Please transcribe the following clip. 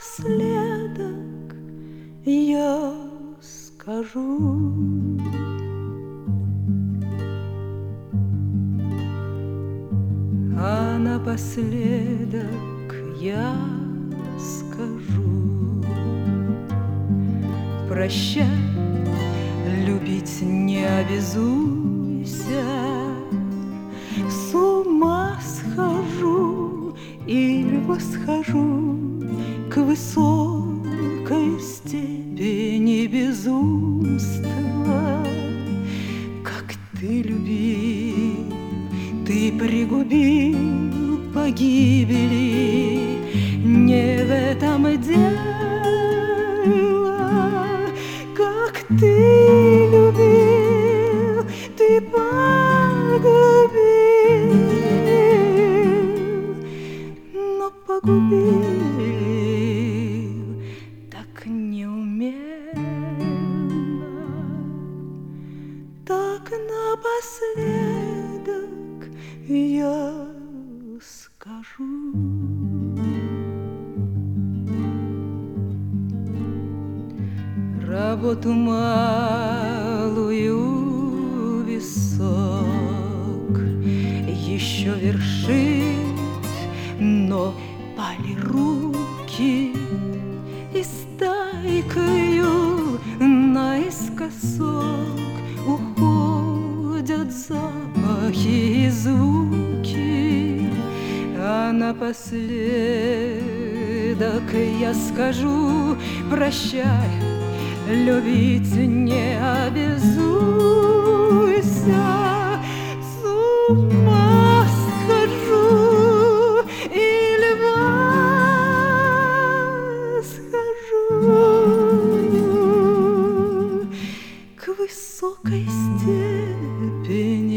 напоследок я скажу. А напоследок я скажу: прощай, любить не обязуйся. С ума схожу или восхожу к высокой степени безумства. Как ты любил, ты пригубил погибели, не в этом дело. Как ты любил, ты погубил, но погубил так неумело. Так напоследок я скажу: работу малую висок еще вершить, но пали руки, и стайкою наискосок уходят запахи и звуки. А напоследок я скажу: прощай, любить не обязуйся. С ума схожу или восхожу к высокой степени